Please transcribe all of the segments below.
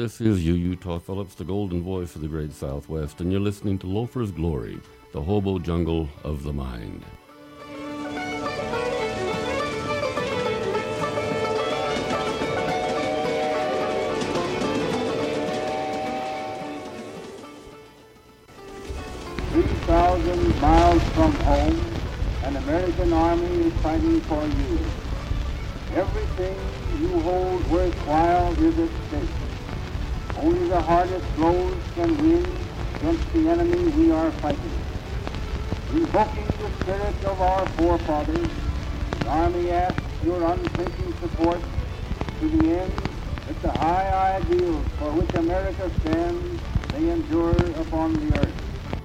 this is Utah Phillips, the golden voice of the great Southwest, and you're listening to Loafer's Glory, the hobo jungle of the mind. Miles from home, an American army is fighting for you. Everything you hold worthwhile is at stake. Only the hardest blows can win against the enemy we are fighting. Invoking the spirit of our forefathers, the Army asks your unthinking support to the end that the high ideals for which America stands may endure upon the earth.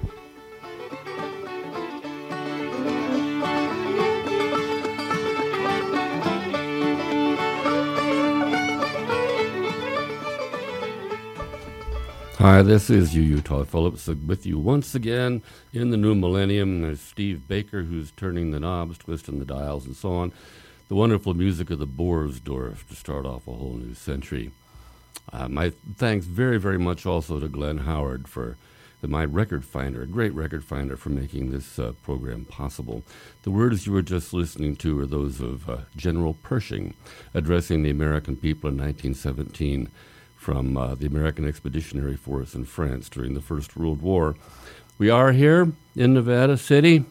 Hi, this is Utah Phillips with you once again in the new millennium. There's Steve Baker, who's turning the knobs, twisting the dials, and so on. The wonderful music of the Boersdorf to start off a whole new century. My thanks very, very much also to Glenn Howard for my record finder, a great record finder, for making this program possible. The words you were just listening to are those of General Pershing addressing the American people in 1917. From the American Expeditionary Force in France during the First World War. We are here in Nevada City.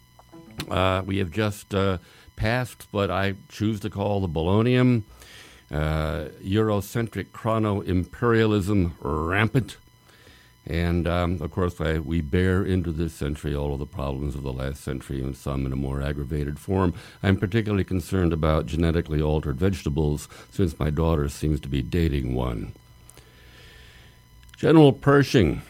We have just passed what I choose to call the Bolognium, Eurocentric chrono-imperialism rampant. And, of course, we bear into this century all of the problems of the last century, and some in a more aggravated form. I'm particularly concerned about genetically altered vegetables, since my daughter seems to be dating one. General Pershing.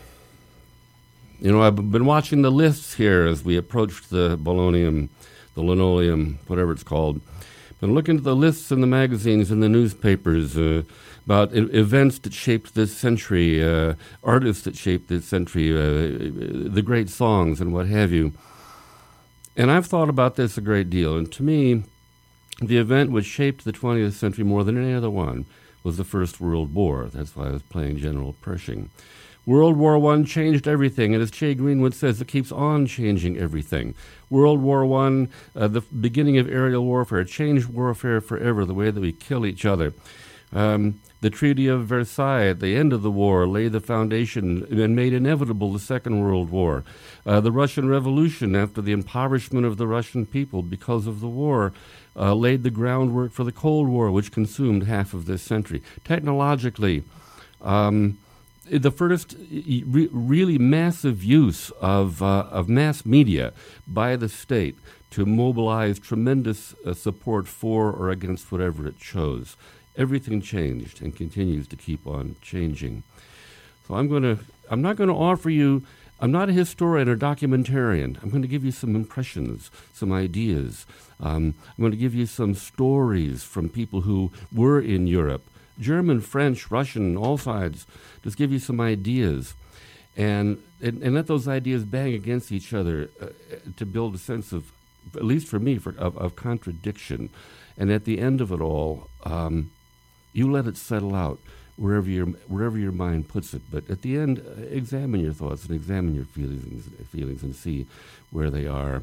You know, I've been watching the lists here as we approached the Bolognium, the linoleum, whatever it's called. Been looking at the lists in the magazines and the newspapers about events that shaped this century, artists that shaped this century, the great songs and what have you. And I've thought about this a great deal. And to me, the event which shaped the 20th century more than any other one was the First World War. That's why I was playing General Pershing. World War I changed everything, and as Jay Greenwood says, it keeps on changing everything. World War I, the beginning of aerial warfare, changed warfare forever, the way that we kill each other. The Treaty of Versailles at the end of the war laid the foundation and made inevitable the Second World War. The Russian Revolution, after the impoverishment of the Russian people because of the war, laid the groundwork for the Cold War, which consumed half of this century. Technologically, the first really massive use of mass media by the state to mobilize tremendous support for or against whatever it chose. Everything changed and continues to keep on changing. So I'm not going to offer you, I'm not a historian or documentarian. I'm going to give you some impressions, some ideas. I'm going to give you some stories from people who were in Europe, German, French, Russian, all sides. Just give you some ideas and let those ideas bang against each other to build a sense of, at least for me, of contradiction. And at the end of it all, you let it settle out wherever your mind puts it. But at the end, examine your thoughts and examine your feelings and see where they are.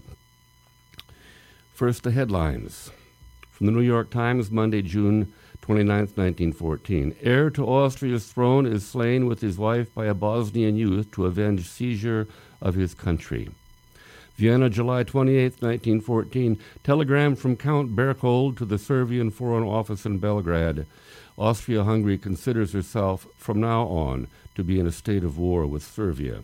First, the headlines. From the New York Times, Monday, June 29th, 1914. Heir to Austria's throne is slain with his wife by a Bosnian youth to avenge seizure of his country. Vienna, July 28, 1914. Telegram from Count Berchtold to the Serbian Foreign Office in Belgrade. Austria-Hungary considers herself from now on to be in a state of war with Serbia.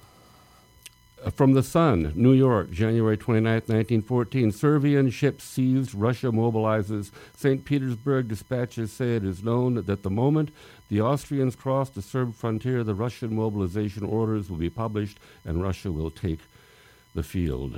From the Sun, New York, January 29, 1914. Serbian ship seized, Russia mobilizes. St. Petersburg dispatches say it is known that the moment the Austrians cross the Serb frontier, the Russian mobilization orders will be published and Russia will take the field.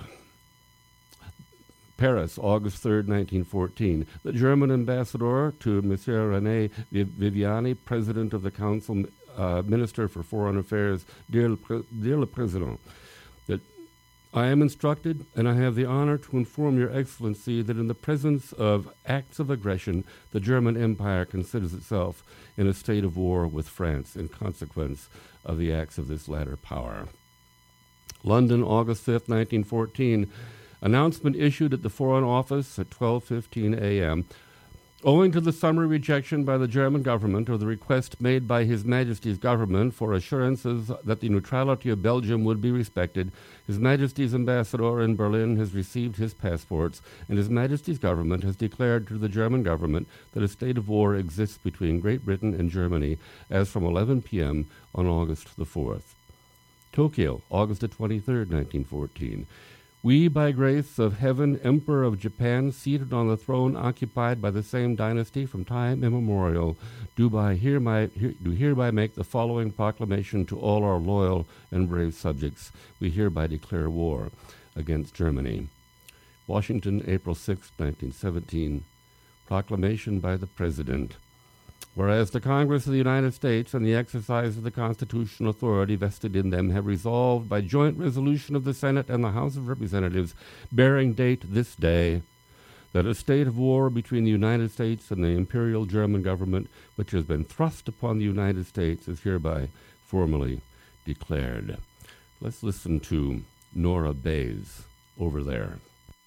Paris, August 3, 1914. The German ambassador to Monsieur René Viviani, President of the Council, Minister for Foreign Affairs, dear le Président, that I am instructed, and I have the honor to inform Your Excellency that in the presence of acts of aggression, the German Empire considers itself in a state of war with France in consequence of the acts of this latter power. London, August 5th, 1914. Announcement issued at the Foreign Office at 12:15 a.m. Owing to the summary rejection by the German government of the request made by His Majesty's government for assurances that the neutrality of Belgium would be respected, His Majesty's ambassador in Berlin has received his passports, and His Majesty's government has declared to the German government that a state of war exists between Great Britain and Germany as from 11 p.m. on August the 4th. Tokyo, August the 23rd, 1914. We, by grace of heaven, Emperor of Japan, seated on the throne occupied by the same dynasty from time immemorial, do hereby make the following proclamation to all our loyal and brave subjects. We hereby declare war against Germany. Washington, April 6, 1917. Proclamation by the President. Whereas the Congress of the United States and the exercise of the constitutional authority vested in them have resolved by joint resolution of the Senate and the House of Representatives bearing date this day that a state of war between the United States and the Imperial German government which has been thrust upon the United States is hereby formally declared. Let's listen to Nora Bayes over there.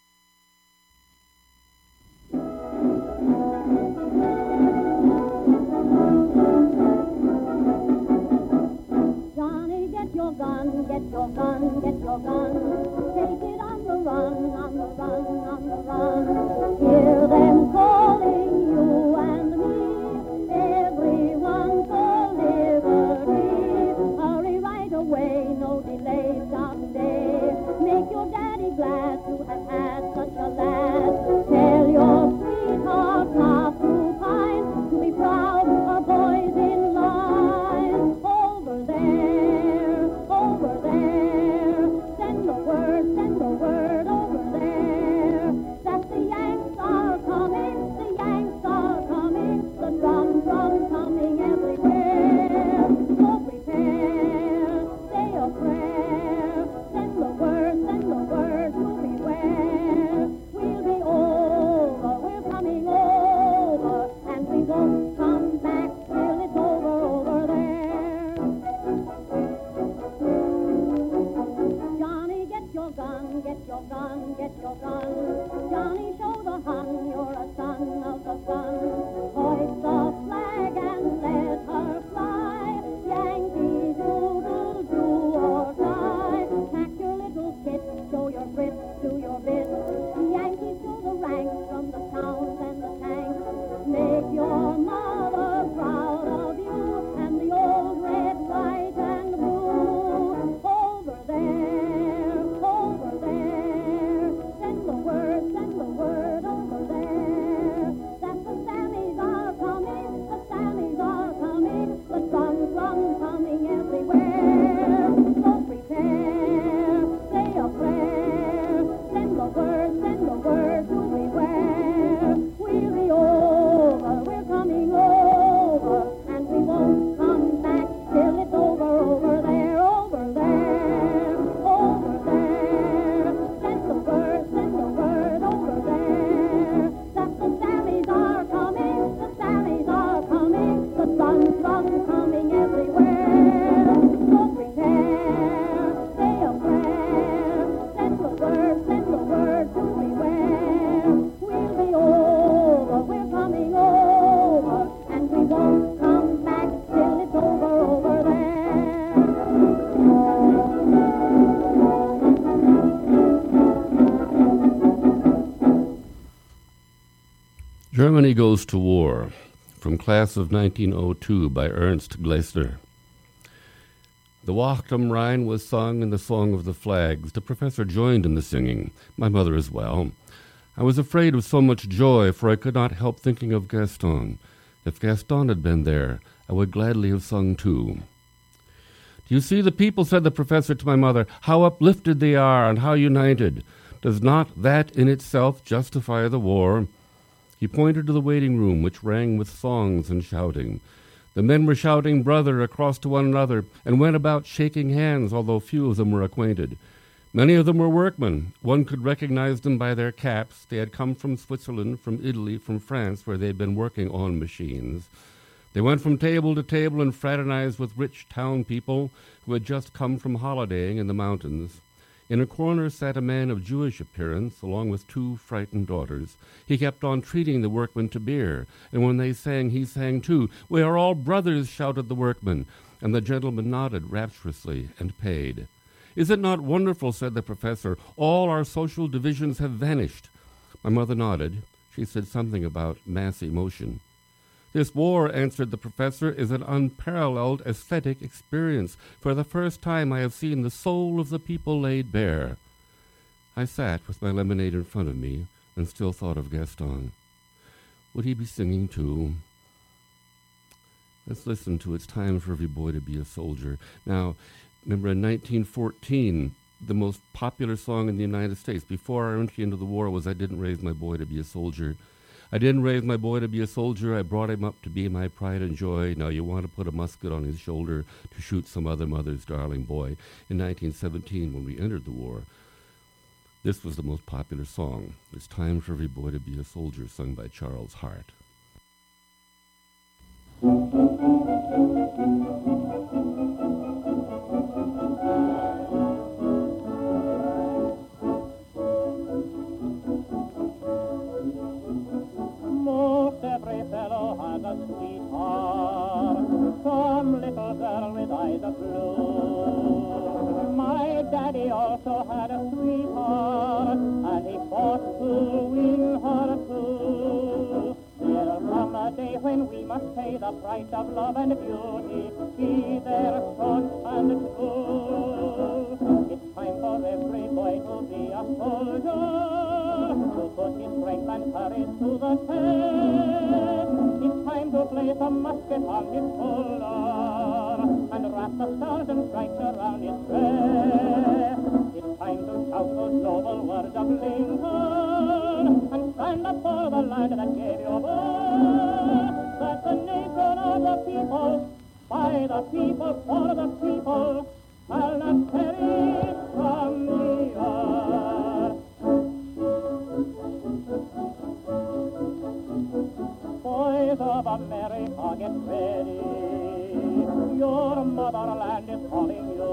Get your gun, get your gun. Take it on the run, on the run, on the run. Hear them calling you and me, everyone for liberty. Hurry right away, no delay, stop stay. Make your daddy glad to have had such a lad. Tell your sweetheart not to pine, to be proud of boys in line. Over there, over there, send the word over there, that the Yanks are coming, the drum coming everywhere. So prepare, say a prayer, send the word to beware. We'll be over, we're coming over, and we won't come back till it's over there. Johnny, get your gun, get your gun, get your gun. Johnny, show the Hun you're a son of the sun. Hoist the flag and let her fly. Yankee doodle do or die. Pack your little kit, show your grip, do your bit. Yankees to the ranks from the towns and the tanks. Make your mother proud of you and the old red, white, and blue. Over there, send the word over there, that the Sammies are coming, the drum coming everywhere. So prepare, say a prayer, send the word to beware. We'll be over, we're coming over, and we won't come back till it's over there, over there, over there. Send the word over there, that the Sammies are coming, the drum coming everywhere. So prepare, say a prayer, send the word to beware. We'll be over, we're coming over, and we won't come back till it's over there. Germany Goes to War, from Class of 1902 by Ernst Glessner. The Wacht am Rhein was sung in the Song of the Flags. The professor joined in the singing, my mother as well. I was afraid of so much joy, for I could not help thinking of Gaston. If Gaston had been there, I would gladly have sung too. Do you see the people, said the professor to my mother, how uplifted they are and how united? Does not that in itself justify the war? He pointed to the waiting room, which rang with songs and shouting. The men were shouting brother across to one another and went about shaking hands, although few of them were acquainted. Many of them were workmen. One could recognize them by their caps. They had come from Switzerland, from Italy, from France, where they had been working on machines. They went from table to table and fraternized with rich town people who had just come from holidaying in the mountains. In a corner sat a man of Jewish appearance, along with 2 frightened daughters. He kept on treating the workmen to beer, and when they sang, he sang too. "We are all brothers," shouted the workmen, and the gentleman nodded rapturously and paid. "Is it not wonderful?" said the professor. "All our social divisions have vanished." My mother nodded. She said something about mass emotion. "This war," answered the professor, "is an unparalleled aesthetic experience. For the first time I have seen the soul of the people laid bare." I sat with my lemonade in front of me and still thought of Gaston. Would he be singing too? Let's listen to "It's Time for Every Boy to Be a Soldier." Now, remember in 1914, the most popular song in the United States before our entry into the war was "I Didn't Raise My Boy to Be a Soldier." I didn't raise my boy to be a soldier. I brought him up to be my pride and joy. Now you want to put a musket on his shoulder to shoot some other mother's darling boy. In 1917, when we entered the war, this was the most popular song. "It's Time for Every Boy to Be a Soldier," sung by Charles Hart. Some little girl with eyes of blue. My daddy also had a sweetheart, and he fought to win her too. There'll come a day when we must pay the price of love and beauty, be their son and true. It's time for every boy to be a soldier, to put his strength and courage to the test. It's time to place a musket on his shoulder and wrap the stars and stripes around his breast. It's time to shout those noble words of Lincoln and stand up for the land that gave you birth. That the nation of the people, by the people, for the people, shall not perish from the earth. Boys of America, get ready. Your motherland is calling you.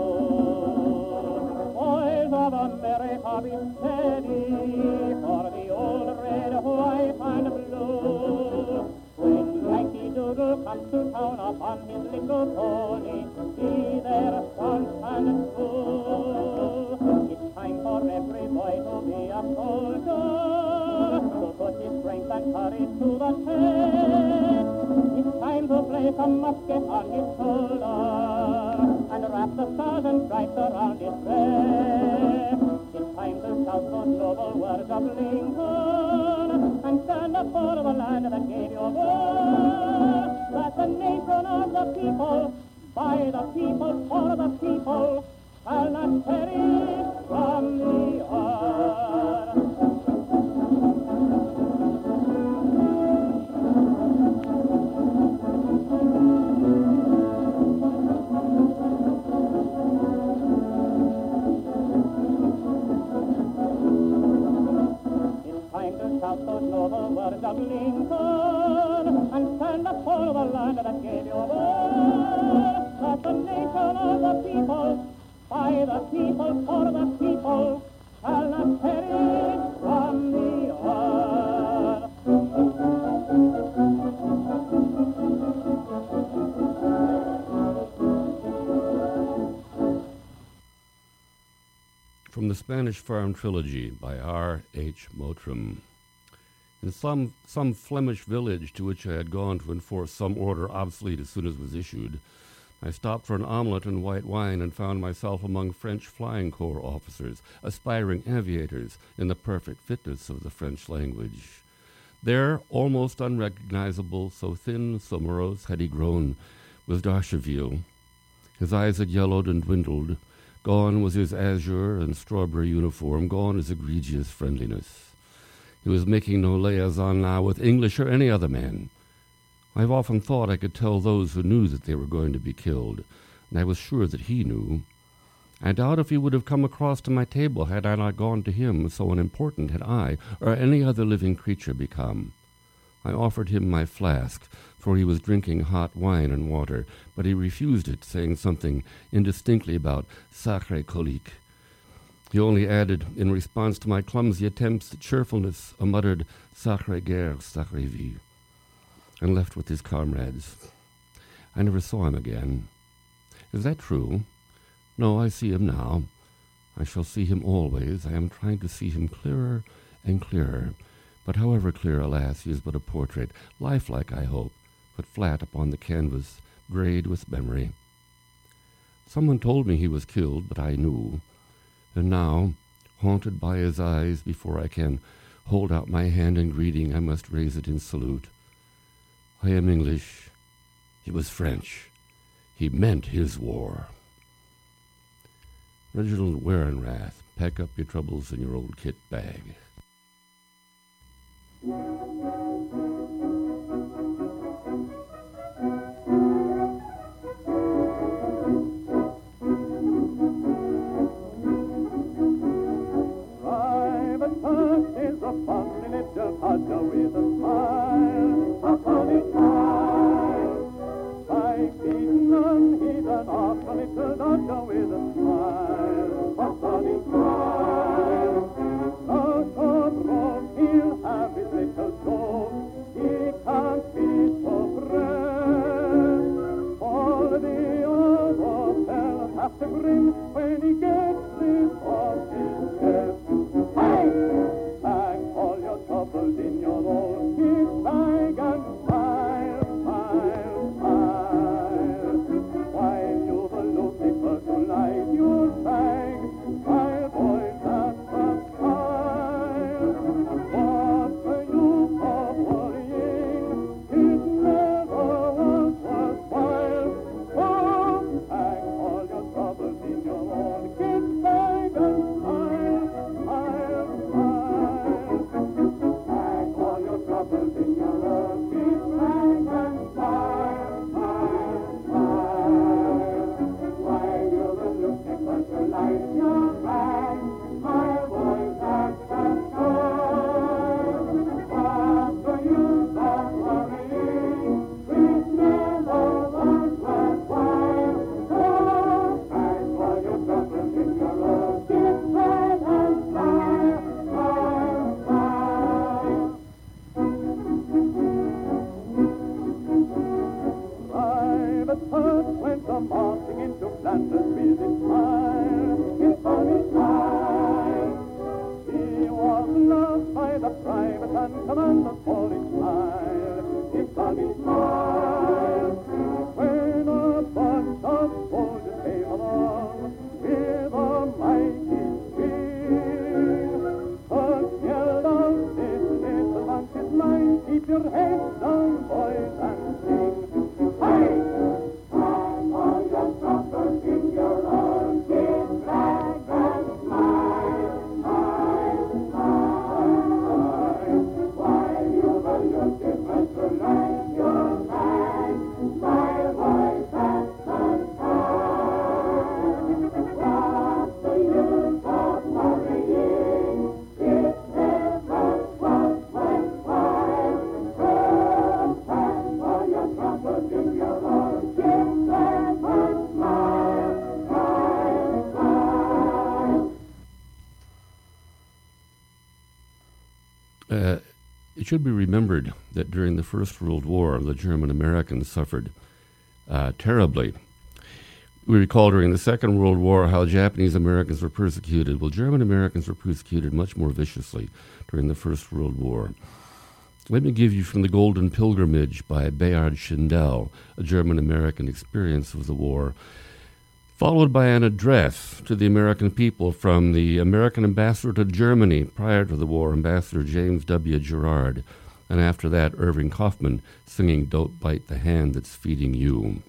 Boys of America, be steady, for the old red, white, and blue. When Yankee Doodle comes to town upon his little pony, be their staunch and true. It's time for every boy to be a soldier, to put his strength and courage to the test. It's time to place a musket on his shoulder and wrap the stars and stripes around his breast. It's time to shout those noble words of Lincoln and stand up for the land that gave you birth. That the nation of the people, by the people, for the people, shall not perish from the earth. Shout those noble words of Lincoln and stand up for the land that gave you birth. That the nation of the people, by the people, for the people, shall not perish from the earth. From the Spanish Farm Trilogy by R.H. Mottram. In some Flemish village to which I had gone to enforce some order obsolete as soon as it was issued, I stopped for an omelette and white wine and found myself among French Flying Corps officers, aspiring aviators in the perfect fitness of the French language. There, almost unrecognizable, so thin, so morose had he grown, was d'Archeville. His eyes had yellowed and dwindled. Gone was his azure and strawberry uniform, gone his egregious friendliness. He was making no liaison now with English or any other man. I've often thought I could tell those who knew that they were going to be killed, and I was sure that he knew. I doubt if he would have come across to my table had I not gone to him, so unimportant had I or any other living creature become. I offered him my flask, for he was drinking hot wine and water, but he refused it, saying something indistinctly about sacré colique. He only added, in response to my clumsy attempts at cheerfulness, a muttered sacré guerre, sacré vie, and left with his comrades. I never saw him again. Is that true? No, I see him now. I shall see him always. I am trying to see him clearer and clearer. But however clear, alas, he is but a portrait, lifelike, I hope, but flat upon the canvas, grayed with memory. Someone told me he was killed, but I knew. And now, haunted by his eyes, before I can hold out my hand in greeting, I must raise it in salute. I am English. He was French. He meant his war. Reginald Werenrath, pack up your troubles in your old kit bag. Private Perth is a funny little codger with a smile, a funny smile. Like beaten unheathen off a little dodger with a smile, a funny smile. A short rope he'll have his little joke, he can't be so pressed. All the other fellows have to grin when he gets this off his chest. Hey! Pack all your troubles in your old kit bag and smile, smile, smile. While you've a Lucifer to light your bag, smile, boys, that's a smile. What the use of worrying? It never was worthwhile. So pack all your troubles in your own kit bag and smile, smile, smile. Pack all your troubles in your own kit bag and smile, smile, smile. While you're looking for to light your bag, smile, boys, that's a smile. What's the use of worrying? It never was worthwhile. So pack all your troubles in your own kit bag and smile, smile, smile. Private Perth went a-marching into Flanders with his smile, his funny smile. He was loved by the private and commanders for his smile, his funny smile. When a bunch of soldiers came along with a mighty swing, Perth yelled out, this little bunch is mine, keep your heads down, boys, and sing. Hey! Pack all your troubles in your own kit bag and smile, smile, smile. While you've a Lucifer to light your bag, smile, boys, that's the time. What's the use of worrying? It never was worthwhile. So pack all your troubles in your own kit bag and smile, smile, smile. It should be remembered that during the First World War, the German Americans suffered terribly. We recall during the Second World War how Japanese Americans were persecuted. Well, German Americans were persecuted much more viciously during the First World War. Let me give you from The Golden Pilgrimage by Bayard Schindel, a German American experience of the war, followed by an address to the American people from the American ambassador to Germany prior to the war, Ambassador James W. Gerard, and after that, Irving Kaufman singing Don't Bite the Hand That's Feeding You.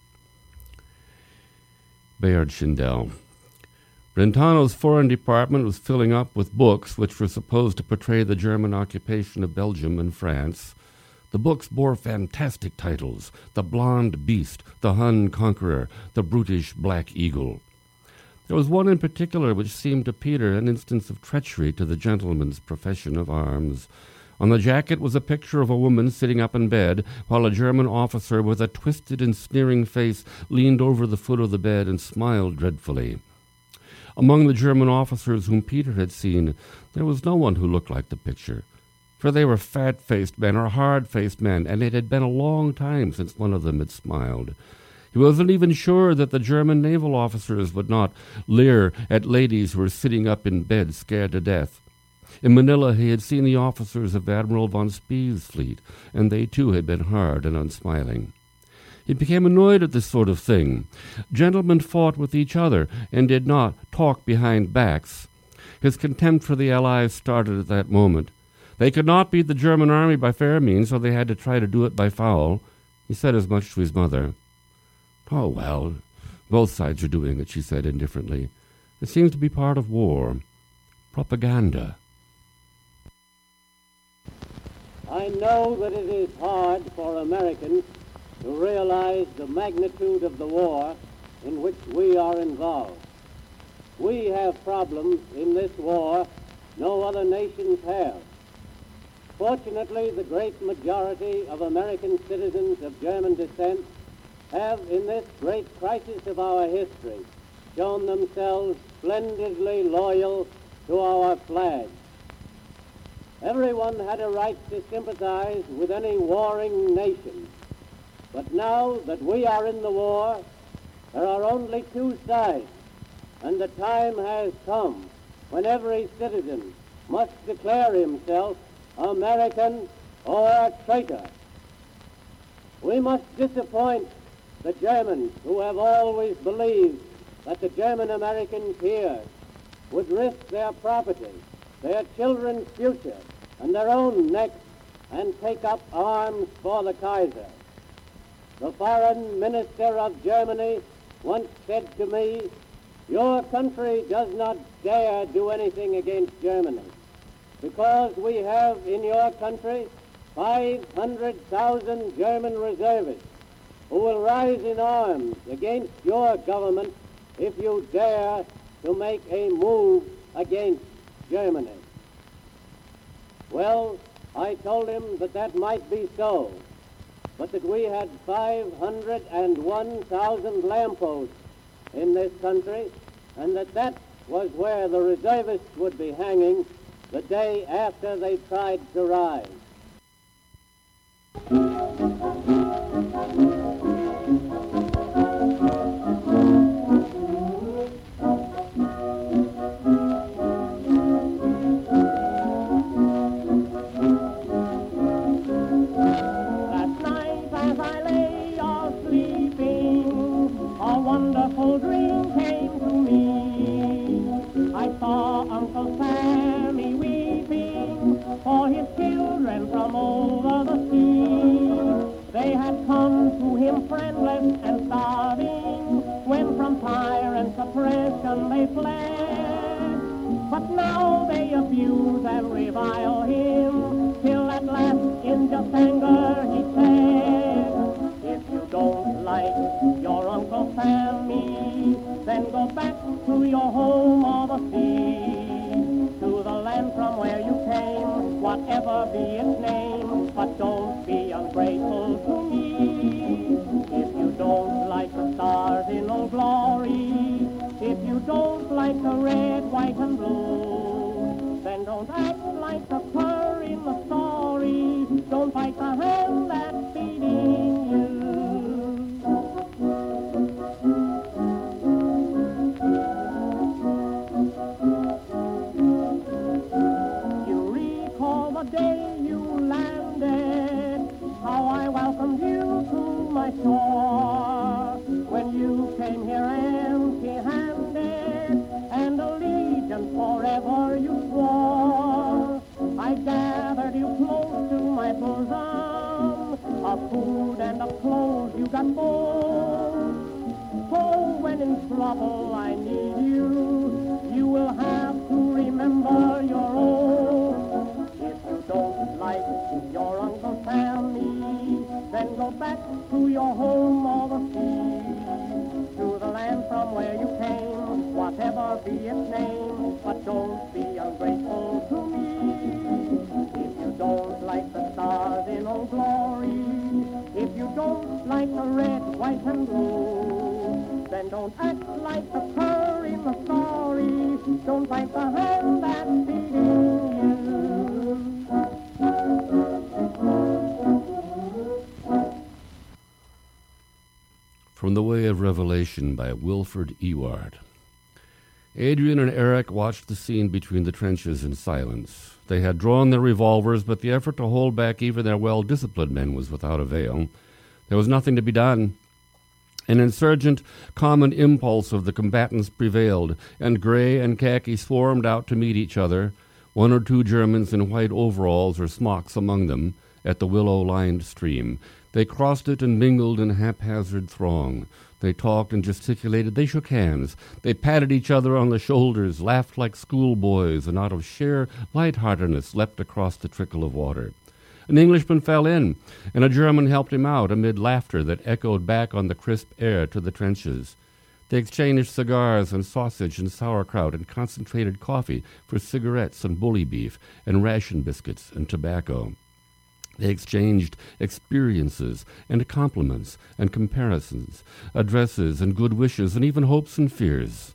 Bayard Schindel. Brentano's foreign department was filling up with books which were supposed to portray the German occupation of Belgium and France. The books bore fantastic titles: The Blonde Beast, The Hun Conqueror, The Brutish Black Eagle. There was one in particular which seemed to Peter an instance of treachery to the gentleman's profession of arms. On the jacket was a picture of a woman sitting up in bed, while a German officer with a twisted and sneering face leaned over the foot of the bed and smiled dreadfully. Among the German officers whom Peter had seen, there was no one who looked like the picture, for they were fat-faced men or hard-faced men, and it had been a long time since one of them had smiled. He wasn't even sure that the German naval officers would not leer at ladies who were sitting up in bed scared to death. In Manila he had seen the officers of Admiral von Spee's fleet, and they too had been hard and unsmiling. He became annoyed at this sort of thing. Gentlemen fought with each other and did not talk behind backs. His contempt for the Allies started at that moment. They could not beat the German army by fair means, so they had to try to do it by foul. He said as much to his mother. "Oh, well, both sides are doing it," she said indifferently. "It seems to be part of war. Propaganda." I know that it is hard for Americans to realize the magnitude of the war in which we are involved. We have problems in this war no other nations have. Fortunately, the great majority of American citizens of German descent have, in this great crisis of our history, shown themselves splendidly loyal to our flag. Everyone had a right to sympathize with any warring nation. But now that we are in the war, there are only two sides, and the time has come when every citizen must declare himself American or traitor. We must disappoint the Germans who have always believed that the German-American peers would risk their property, their children's future, and their own necks and take up arms for the Kaiser. The foreign minister of Germany once said to me, "Your country does not dare do anything against Germany, because we have in your country 500,000 German reservists who will rise in arms against your government if you dare to make a move against Germany." Well, I told him that that might be so, but that we had 501,000 lampposts in this country, and that was where the reservists would be hanging the day after they tried to rise. They fled, but now they abuse and revile him, till at last in just anger he said, "If you don't like your Uncle Sammy, then go back to your home or the sea, to the land from where you came, whatever be its name, but don't be ungrateful to me. If you don't like the stars in Old Glory, if you don't like the red, white, and blue, then don't act like the cur in the story. Don't fight the hand that's feeding you." You recall the day you landed, how I welcomed you to my shore, when you came here empty-handed, and allegiance forever you swore. I gathered you close to my bosom, of food and of clothes you got both. So when in trouble I need you, you will have to remember your oath. If you don't like your Uncle Sammy, then go back to your home or the sea, to the land from where you came, whatever be its name, but don't be ungrateful to me. If you don't like the stars in Old Glory, if you don't like the red, white, and blue, then don't act like the pearl in the story. Don't bite the hand that's feeding you. From the Way of Revelation by Wilford Ewart. Adrian and Eric watched the scene between the trenches in silence. They had drawn their revolvers, but the effort to hold back even their well-disciplined men was without avail. There was nothing to be done. An insurgent common impulse of the combatants prevailed, and gray and khaki swarmed out to meet each other, one or two Germans in white overalls or smocks among them, at the willow-lined stream. They crossed it and mingled in a haphazard throng. They talked and gesticulated. They shook hands. They patted each other on the shoulders, laughed like schoolboys, and out of sheer lightheartedness leapt across the trickle of water. An Englishman fell in, and a German helped him out amid laughter that echoed back on the crisp air to the trenches. They exchanged cigars and sausage and sauerkraut and concentrated coffee for cigarettes and bully beef and ration biscuits and tobacco. They exchanged experiences and compliments and comparisons, addresses and good wishes, and even hopes and fears.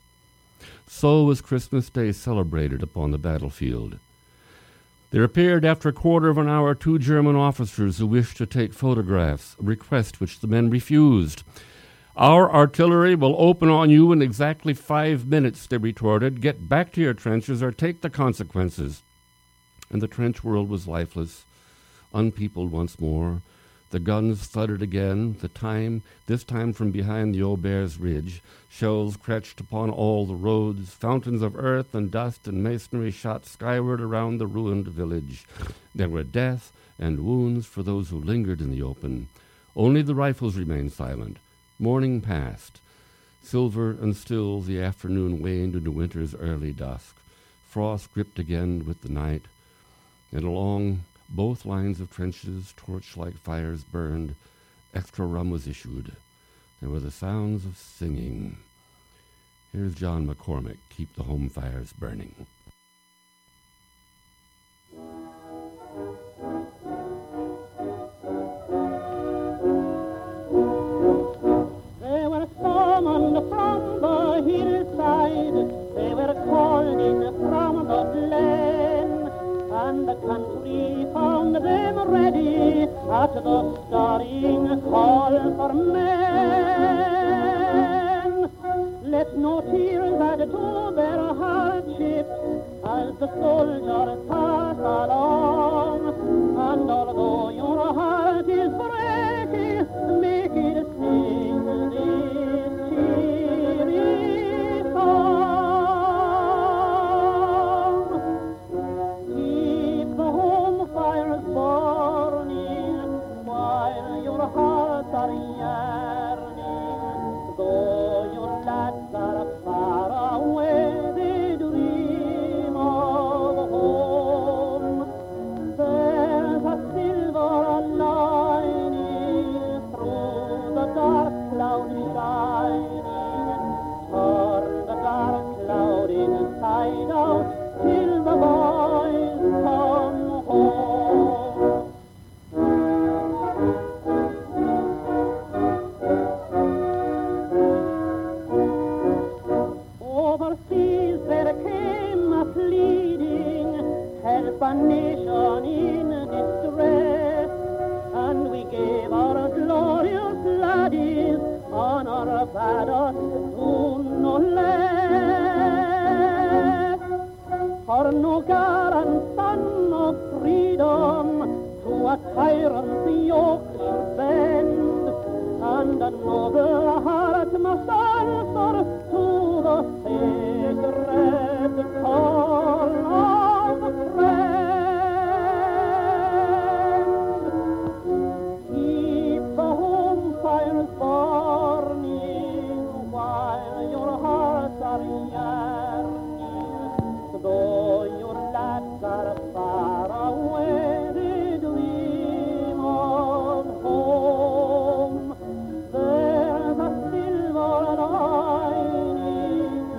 So was Christmas Day celebrated upon the battlefield. There appeared after a quarter of an hour 2 German officers who wished to take photographs, a request which the men refused. "Our artillery will open on you in exactly 5 minutes," they retorted. "Get back to your trenches or take the consequences." And the trench world was lifeless, unpeopled once more. The guns thudded again, this time from behind the Aubers Ridge. Shells cratched upon all the roads. Fountains of earth and dust and masonry shot skyward around the ruined village. There were death and wounds for those who lingered in the open. Only the rifles remained silent. Morning passed. Silver and still the afternoon waned into winter's early dusk. Frost gripped again with the night, and along both lines of trenches, torch-like fires burned. Extra rum was issued. There were the sounds of singing. Here's John McCormick, Keep the Home Fires Burning. They were summoned from the hillside, they were called in from the glen, and the country found them ready at the stirring call for men. Let no tears add to their hardships as the soldiers pass along, and although your heart is breaking, make it sing this cheery song. Keep the home fires burning while your hearts are yearning. Though your lads are far away, they dream of home. There's a silver lining through the dark cloud shining. Turn the dark cloud inside out till the boys come home. Overseas there came a pleading, help a nation in distress, and we gave our glorious laddies honor bade us do no less. For no gallant son of freedom to a tyrant's yoke should bend, and a noble heart must answer to the sacred call of friend. Keep the home fires burning while your hearts are yearning. Though your lads are far away, they dream of home. There's a silver lining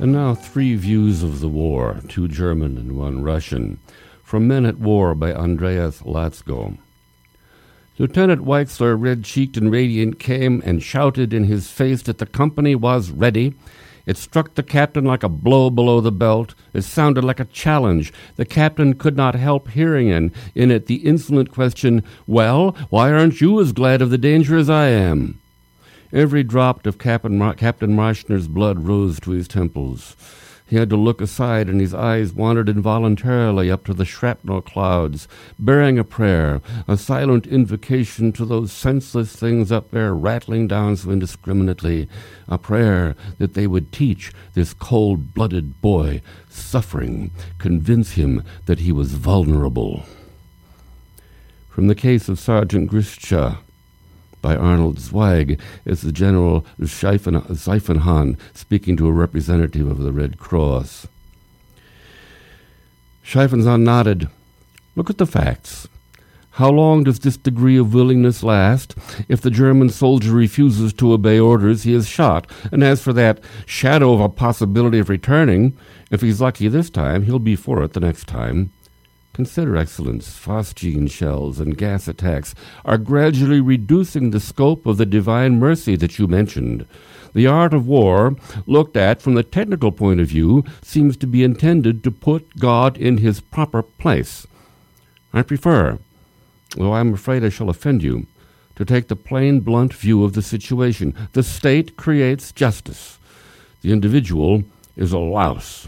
And now 3 views of the war, 2 German and 1 Russian, from Men at War by Andreas Latzko. Lieutenant Weixler, red-cheeked and radiant, came and shouted in his face that the company was ready. It struck the captain like a blow below the belt. It sounded like a challenge. The captain could not help hearing in it the insolent question, "Well, why aren't you as glad of the danger as I am?" Every drop of Captain Marschner's blood rose to his temples. He had to look aside, and his eyes wandered involuntarily up to the shrapnel clouds, bearing a prayer, a silent invocation to those senseless things up there rattling down so indiscriminately, a prayer that they would teach this cold-blooded boy suffering, convince him that he was vulnerable. From the case of Sergeant Grischa, by Arnold Zweig, is the General Seifenhahn speaking to a representative of the Red Cross. Seifenhahn nodded. "Look at the facts. How long does this degree of willingness last? If the German soldier refuses to obey orders, he is shot. And as for that shadow of a possibility of returning, if he's lucky this time, he'll be for it the next time. Consider, Excellence, phosgene shells and gas attacks are gradually reducing the scope of the divine mercy that you mentioned. The art of war, looked at from the technical point of view, seems to be intended to put God in his proper place. I prefer, though I'm afraid I shall offend you, to take the plain, blunt view of the situation. The state creates justice. The individual is a louse."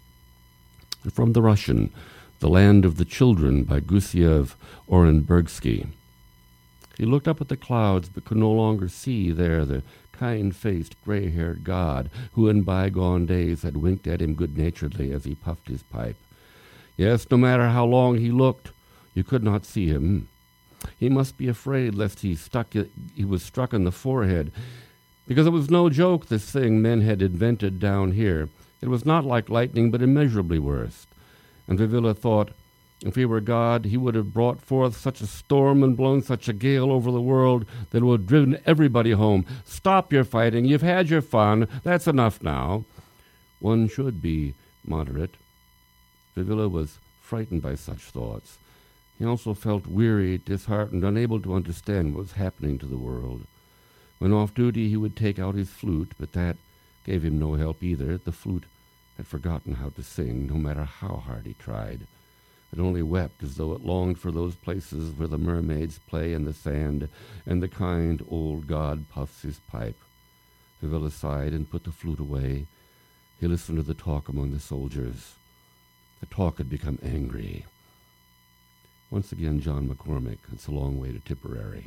From the Russian, The Land of the Children by Gusiev Orenbergsky. He looked up at the clouds but could no longer see there the kind-faced, gray-haired God who in bygone days had winked at him good-naturedly as he puffed his pipe. Yes, no matter how long he looked, you could not see him. He must be afraid lest he was struck in the forehead, because it was no joke, this thing men had invented down here. It was not like lightning, but immeasurably worse. And Vivilla thought, if he were God, he would have brought forth such a storm and blown such a gale over the world that it would have driven everybody home. Stop your fighting. You've had your fun. That's enough now. One should be moderate. Vivilla was frightened by such thoughts. He also felt weary, disheartened, unable to understand what was happening to the world. When off duty, he would take out his flute, but that gave him no help either. The flute had forgotten how to sing, no matter how hard he tried. It only wept as though it longed for those places where the mermaids play in the sand and the kind old god puffs his pipe. Vivilla sighed and put the flute away. He listened to the talk among the soldiers. The talk had become angry. Once again, John McCormick. It's a long way to Tipperary.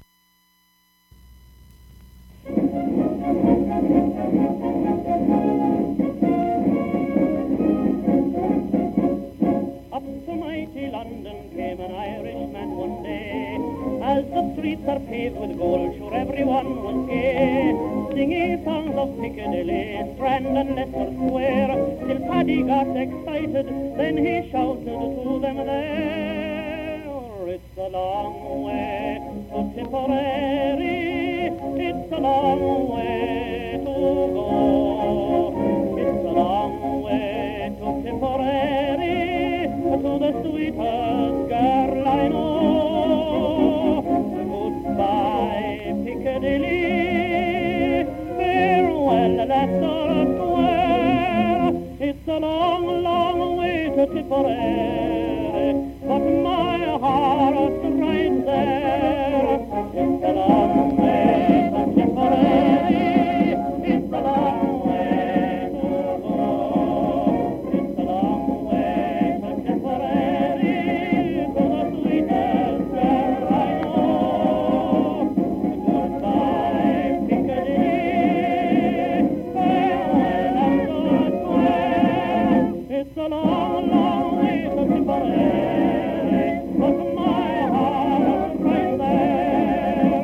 London came an Irishman one day. As the streets are paved with gold, sure everyone was gay, singing songs of Piccadilly, Strand and Leicester Square, till Paddy got excited, then he shouted to them there, it's a long way to Tipperary, it's a long way to go, it's a long way to Tipperary, to the sweetest girl I know. Goodbye, Piccadilly, farewell, Leicester Square. It's a long, long way to Tipperary, but my heart's right there. It's a long way to Tipperary, it's a long way to go. It's a long way to Tipperary, to the sweetest girl I know. Goodbye, Piccadilly, farewell, Leicester Square. It's a long, long way to Tipperary, but my heart's right there.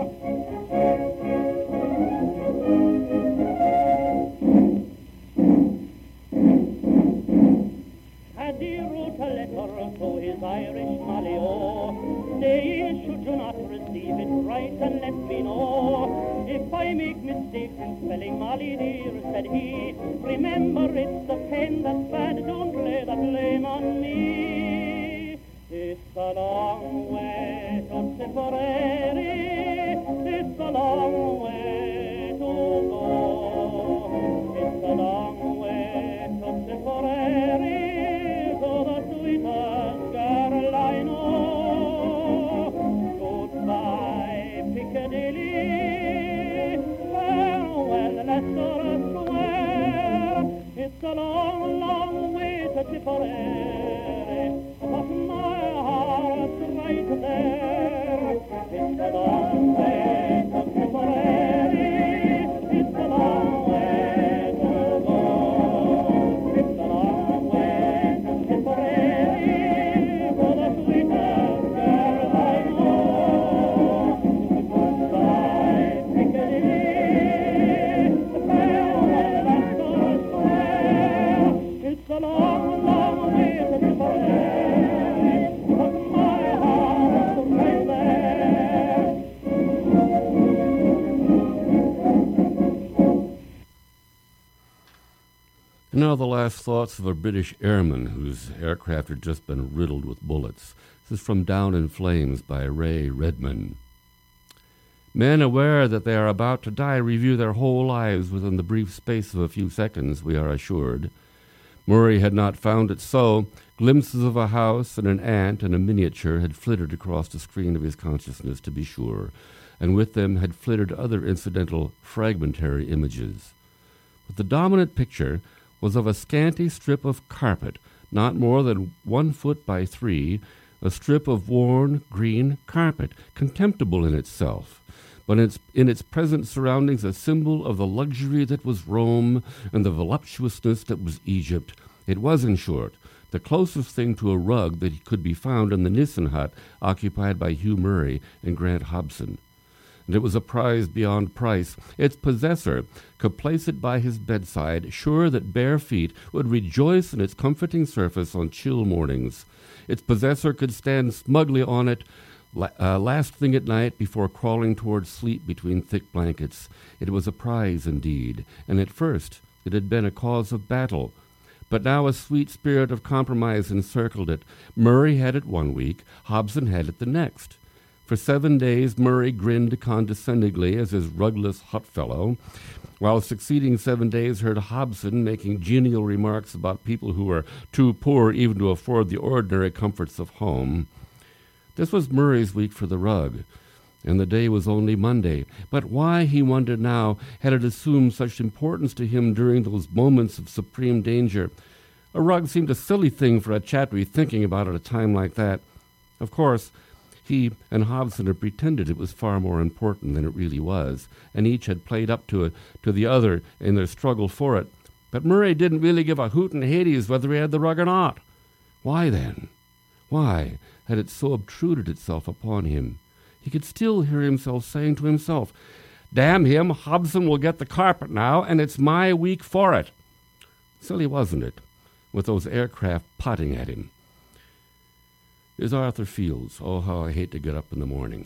Paddy wrote a letter to his Irish Malio, day, should you not receive it right, and let me know. If I make mistakes in spelling Molly dear, said he, remember it's the pen that's bad, don't lay the blame on me. It's a long way to Tipperary, it's a long way to go. It's a long way to Tipperary, to the sweetest girl I know. Goodbye, Piccadilly, farewell, Leicester Square. It's a long, long way to Tipperary, but my heart's right there. It's a long way to Tipperary, it's a long way to go. It's a long way to Tipperary, for the sweetest girl I know. Goodbye, Piccadilly, farewell, Leicester Square. It's a long, long way to Tipperary, but my heart's right there. And now the last thoughts of a British airman whose aircraft had just been riddled with bullets. This is from Down in Flames by Ray Redman. Men aware that they are about to die review their whole lives within the brief space of a few seconds, we are assured. Murray had not found it so. Glimpses of a house and an ant and a miniature had flitted across the screen of his consciousness, to be sure, and with them had flitted other incidental, fragmentary images. But the dominant picture was of a scanty strip of carpet, not more than 1 foot by 3, a strip of worn green carpet, contemptible in itself, but in its present surroundings a symbol of the luxury that was Rome and the voluptuousness that was Egypt. It was, in short, the closest thing to a rug that could be found in the Nissen hut occupied by Hugh Murray and Grant Hobson. And it was a prize beyond price. Its possessor could place it by his bedside, sure that bare feet would rejoice in its comforting surface on chill mornings. Its possessor could stand smugly on it last thing at night before crawling towards sleep between thick blankets. It was a prize indeed, and at first it had been a cause of battle. But now a sweet spirit of compromise encircled it. Murray had it 1 week, Hobson had it the next. For 7 days Murray grinned condescendingly as his rugless hut fellow, while succeeding 7 days heard Hobson making genial remarks about people who were too poor even to afford the ordinary comforts of home. This was Murray's week for the rug, and the day was only Monday. But why, he wondered now, had it assumed such importance to him during those moments of supreme danger? A rug seemed a silly thing for a chap to be thinking about at a time like that. Of course, he and Hobson had pretended it was far more important than it really was, and each had played up to the other in their struggle for it. But Murray didn't really give a hoot in Hades whether he had the rug or not. Why then? Why had it so obtruded itself upon him? He could still hear himself saying to himself, "Damn him, Hobson will get the carpet now, and it's my week for it." Silly, wasn't it, with those aircraft potting at him? Here's Arthur Fields. Oh, how I hate to get up in the morning.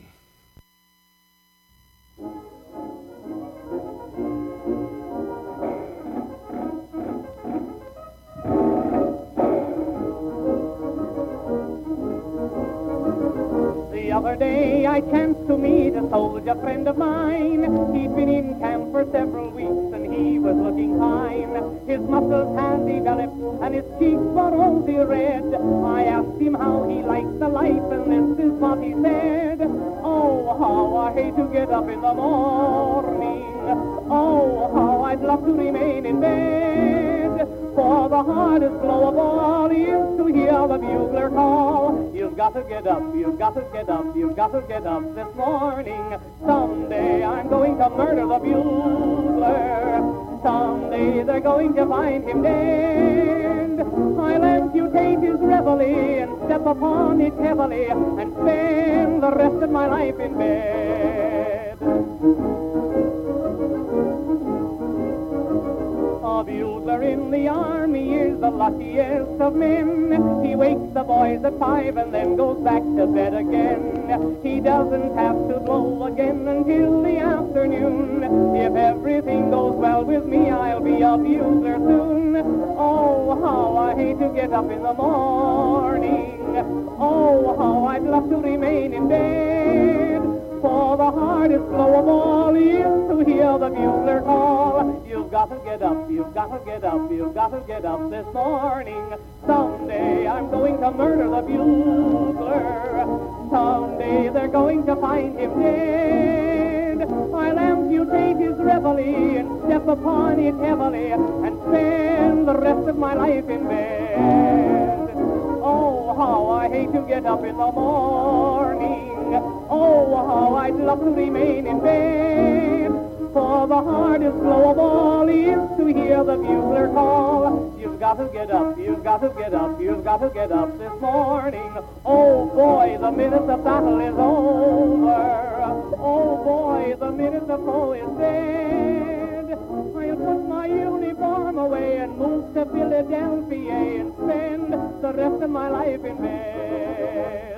The other day I chanced to meet a soldier friend of mine. He'd been in camp for several weeks and he was looking fine. His muscles had developed and his cheeks were rosy red. I asked him how he liked the life and this is what he said. "Oh, how I hate to get up in the morning. Oh, how I'd love to remain in bed. For the hardest blow of all is to hear the bugler call. You've got to get up, you've got to get up, you've got to get up this morning. Someday I'm going to murder the bugler. Someday they're going to find him dead. I'll amputate his reveille and step upon it heavily and spend the rest of my life in bed." bugler in the army is the luckiest of men. He wakes the boys at 5 and then goes back to bed again. He doesn't have to blow again until the afternoon. If everything goes well with me, I'll be a bugler soon. Oh, how I hate to get up in the morning. Oh, how I'd love to remain in bed. For the hardest blow of all is to hear the bugler call. You've got to get up, you've got to get up, you've got to get up this morning. Someday I'm going to murder the bugler. Someday they're going to find him dead. I'll amputate his reveille and step upon it heavily and spend the rest of my life in bed. Oh, how I hate to get up in the morning. Oh, how I'd love to remain in bed. For the hardest blow of all is to hear the bugler call. You've got to get up, you've got to get up, you've got to get up this morning. Oh, boy, the minute the battle is over. Oh, boy, the minute the foe is dead. I'll put my uniform away and move to Philadelphia and spend the rest of my life in bed.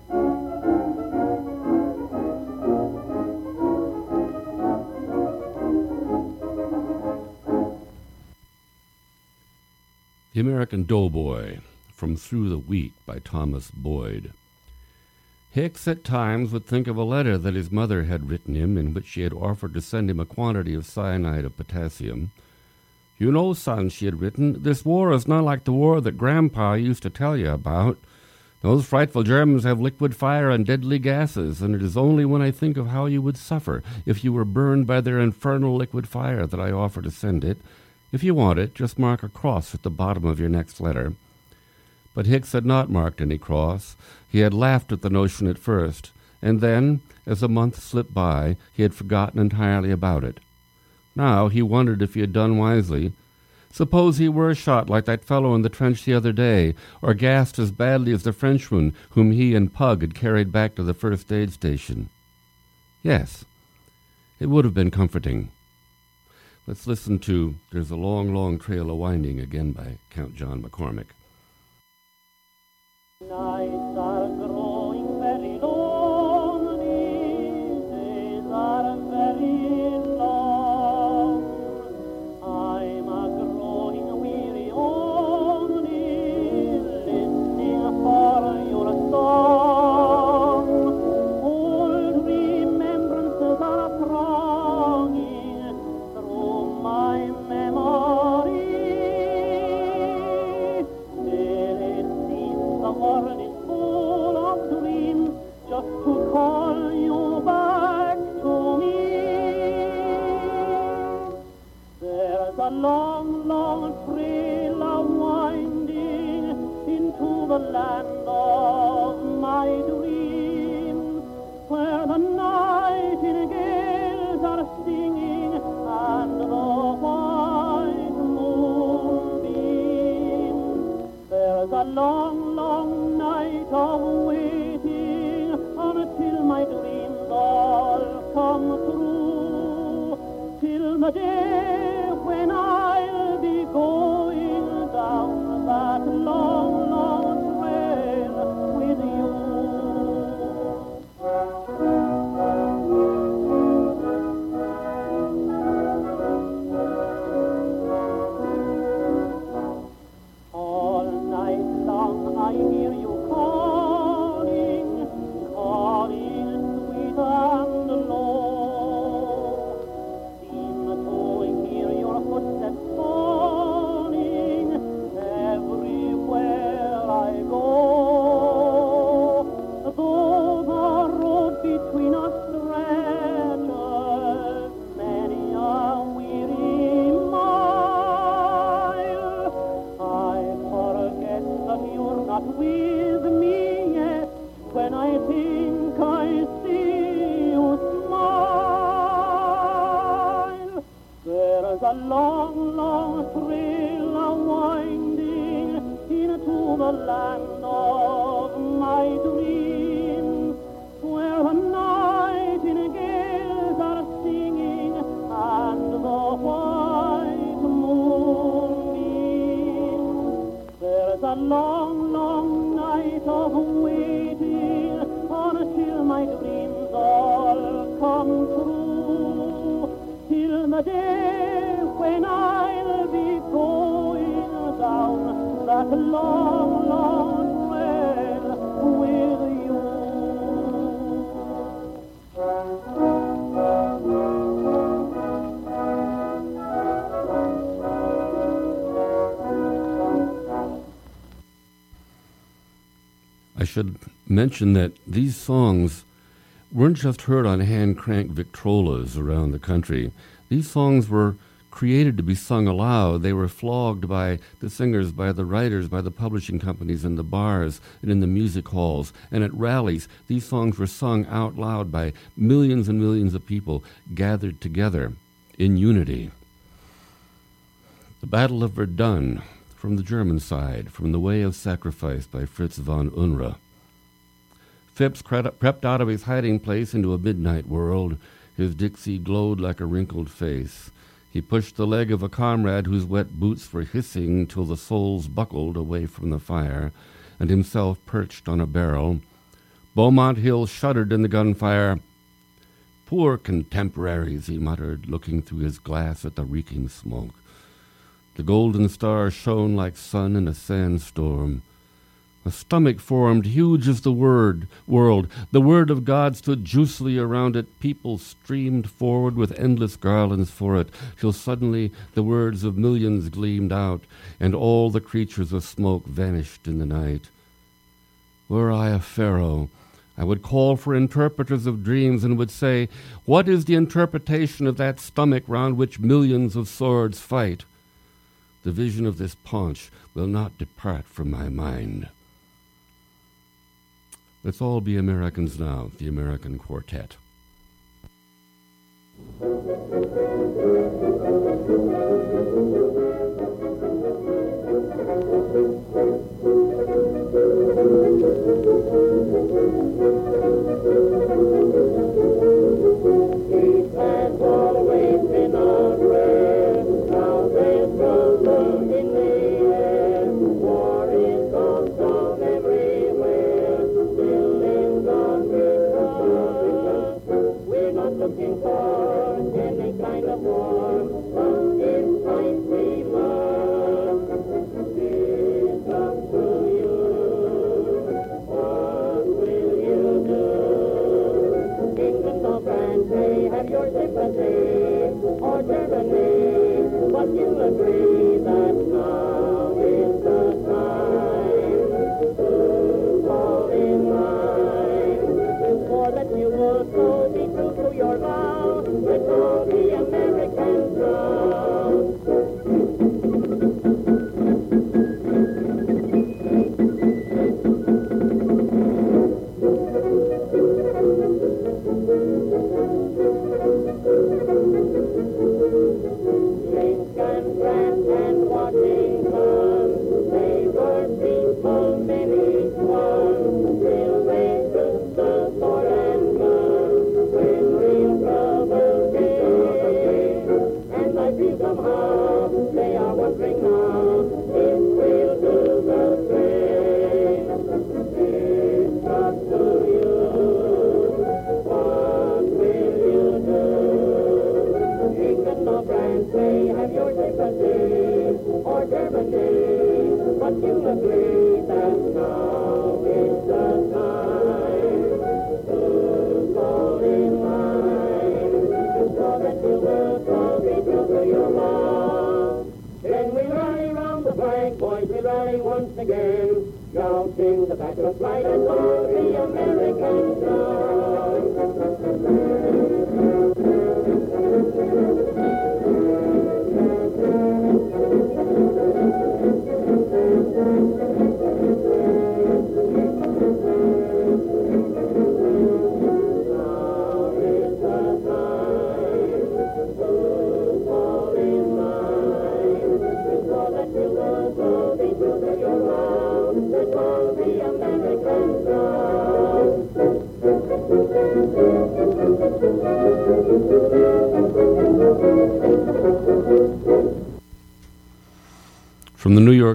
The American Doughboy, from Through the Wheat by Thomas Boyd. Hicks at times would think of a letter that his mother had written him in which she had offered to send him a quantity of cyanide of potassium. "You know, son," she had written, "this war is not like the war that Grandpa used to tell you about. Those frightful Germans have liquid fire and deadly gases, and it is only when I think of how you would suffer if you were burned by their infernal liquid fire that I offer to send it. If you want it, just mark a cross at the bottom of your next letter." But Hicks had not marked any cross. He had laughed at the notion at first, and then, as a month slipped by, he had forgotten entirely about it. Now he wondered if he had done wisely. Suppose he were shot like that fellow in the trench the other day, or gassed as badly as the Frenchman whom he and Pug had carried back to the first aid station. Yes, it would have been comforting. Let's listen to There's a Long, Long Trail a-Winding again by Count John McCormick. Nights are growing very lonely, days are very long. I'm a-growing weary only, listening for your song. Old remembrances are thronging through my memory. Still it seems the morning full of dreams just to call you back to me. There's a long, long trail a-winding into the land of my dreams, where the nightingales are singing and the white moon beams. There's a long, long night of waiting until my dreams all come true, till the day when I'll be going down that long, long trail with you. All night long I hear you calling, calling sweet and low. Seem to hear your footsteps falling everywhere I go. Though the road between us stretches many a weary mile, I forget that you're not with me yet when I think I see you smile. There's a long, long trail a-winding into the land of my dreams, where the nightingales are singing and the white moon was a long, long night of waiting until my dreams all come true, till the day when I'll be going down that long, long trail with you. I should mention that these songs weren't just heard on hand-cranked Victrolas around the country. These songs were created to be sung aloud. They were flogged by the singers, by the writers, by the publishing companies in the bars and in the music halls. And at rallies, these songs were sung out loud by millions and millions of people gathered together in unity. The Battle of Verdun, from the German side, from The Way of Sacrifice by Fritz von Unruh. Phipps crept out of his hiding place into a midnight world. His Dixie glowed like a wrinkled face. He pushed the leg of a comrade whose wet boots were hissing till the soles buckled away from the fire, and himself perched on a barrel. Beaumont Hill shuddered in the gunfire. Poor contemporaries, he muttered, looking through his glass at the reeking smoke. The golden star shone like sun in a sandstorm. A stomach formed, huge as the world. The word of God stood juicily around it. People streamed forward with endless garlands for it, till suddenly the words of millions gleamed out, and all the creatures of smoke vanished in the night. Were I a pharaoh, I would call for interpreters of dreams and would say, what is the interpretation of that stomach round which millions of swords fight? The vision of this paunch will not depart from my mind. Let's all be Americans now, the American Quartet. Looking for any kind of warmth, but it's time we must. It's up to you. What will you do? England or France may have your sympathy, or Germany, but you agree that now is the time to fall in line, for that you will so be true to your vow, with all the American proud. Lincoln, Grant, and Washington, they were people many one, till they took the sword and gun, when real trouble came. And I feel somehow they are wondering now if we'll do the same. It's up to you. What will you do? England or France may have your sympathy, or Germany, but you agree that now is the time to fall in line, so that you will so be true to your vow. Then we rally round the flag, boys, we rally once again, shouting the battle flag and all the American song.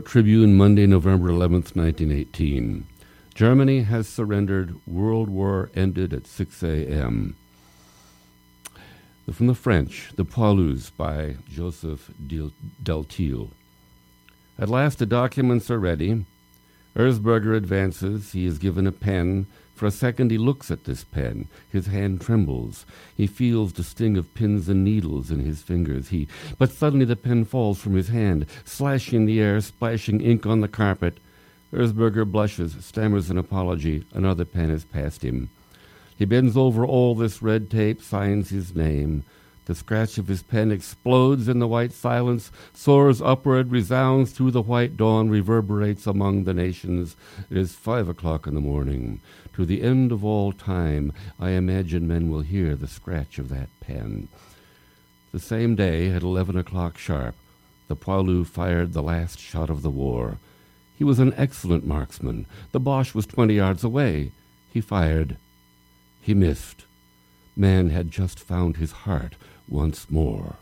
York Tribune, Monday, November 11th, 1918. Germany has surrendered. World War ended at 6 a.m. From the French, The Poilus by Joseph Deltil. At last the documents are ready. Erzberger advances. He is given a pen. For a second he looks at this pen. His hand trembles. He feels the sting of pins and needles in his fingers. But suddenly the pen falls from his hand, slashing the air, splashing ink on the carpet. Erzberger blushes, stammers an apology. Another pen has passed him. He bends over all this red tape, signs his name. The scratch of his pen explodes in the white silence, soars upward, resounds through the white dawn, reverberates among the nations. It is 5 o'clock in the morning. To the end of all time, I imagine men will hear the scratch of that pen. The same day, at 11 o'clock sharp, the Poilu fired the last shot of the war. He was an excellent marksman. The Boche was 20 yards away. He fired. He missed. Man had just found his heart once more.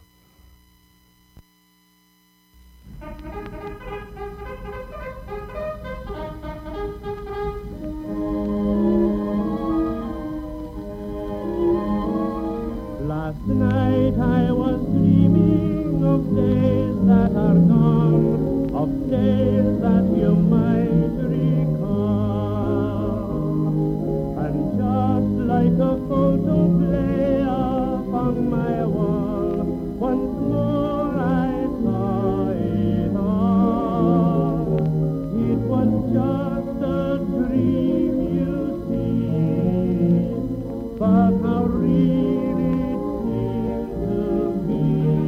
Last night I was dreaming of days that are gone, of days that you might recall. And just like a photo play upon my wall, once more I saw it all. It was just a dream, you see, but how real it seemed to me.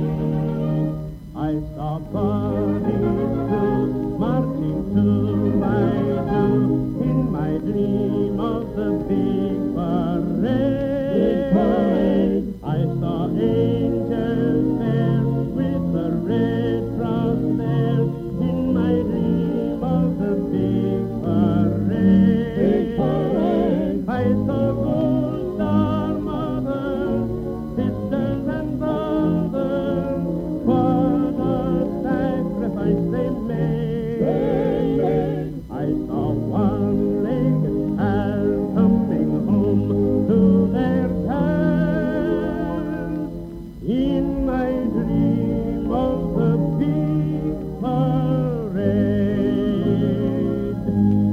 I saw bodies too, marching to my doom, in my dream of the big parade. I saw angels there with the red cross there, in my dream of the big parade. I saw gold star mothers, sisters and brothers, what a sacrifice they made. I saw one-legged pals coming home to their towns, in my dream of the big parade.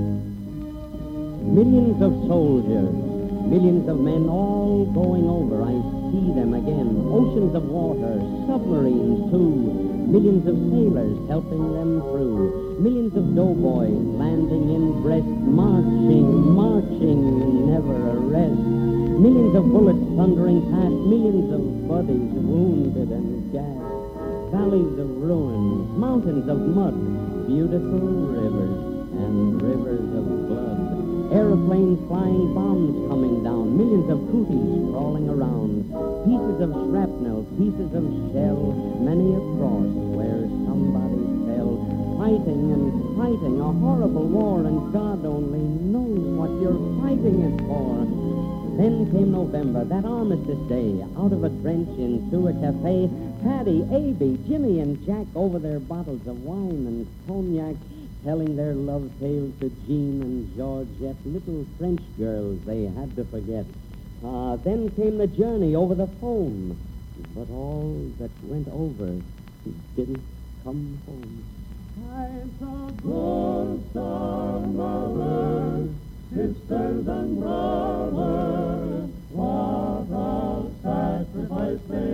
Millions of soldiers, millions of men all going over. I see them again. Oceans of water, submarines too. Millions of sailors helping them through. Millions of doughboys landing in Brest, marching, marching, never a rest. Millions of bullets thundering past, millions of bodies wounded and gassed. Valleys of ruins, mountains of mud, beautiful rivers and rivers of blood. Aeroplanes flying, bombs coming down, millions of cooties crawling around, pieces of shrapnel, pieces of shell, many a cross where somebody fell, fighting and fighting, a horrible war, and God only knows what you're fighting it for. Then came November, that armistice day, out of a trench into a cafe, Paddy, Abby, Jimmy, and Jack over their bottles of wine and cognac, telling their love tales to Jean and Georgette, little French girls they had to forget. Then came the journey over the phone, but all that went over didn't come home. I saw gold star mothers, sisters and brothers, what a sacrifice they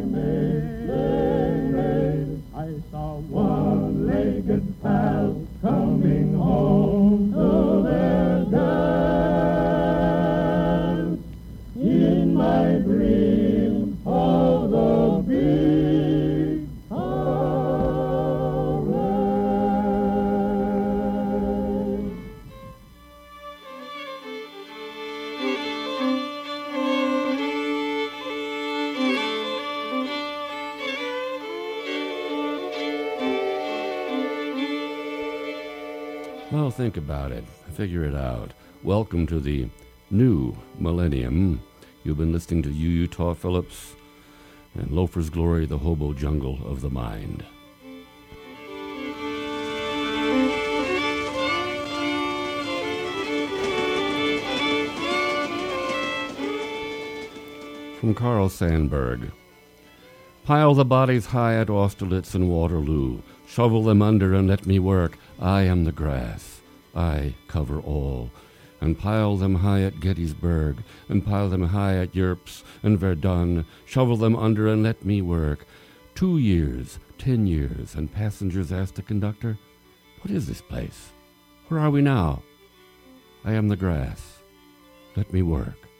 made. I saw one-legged pals coming home to their dance, in my dream of the big parade. Well, think about it. Figure it out. Welcome to the new millennium. You've been listening to Utah Phillips and Loafer's Glory, the Hobo Jungle of the Mind. from Carl Sandburg. Pile the bodies high at Austerlitz and Waterloo. Shovel them under and let me work. I am the grass. I cover all. And pile them high at Gettysburg, and pile them high at Yerps and Verdun. Shovel them under and let me work. 2 years, 10 years, and passengers asked the conductor, "What is this place? Where are we now?" I am the grass. Let me work.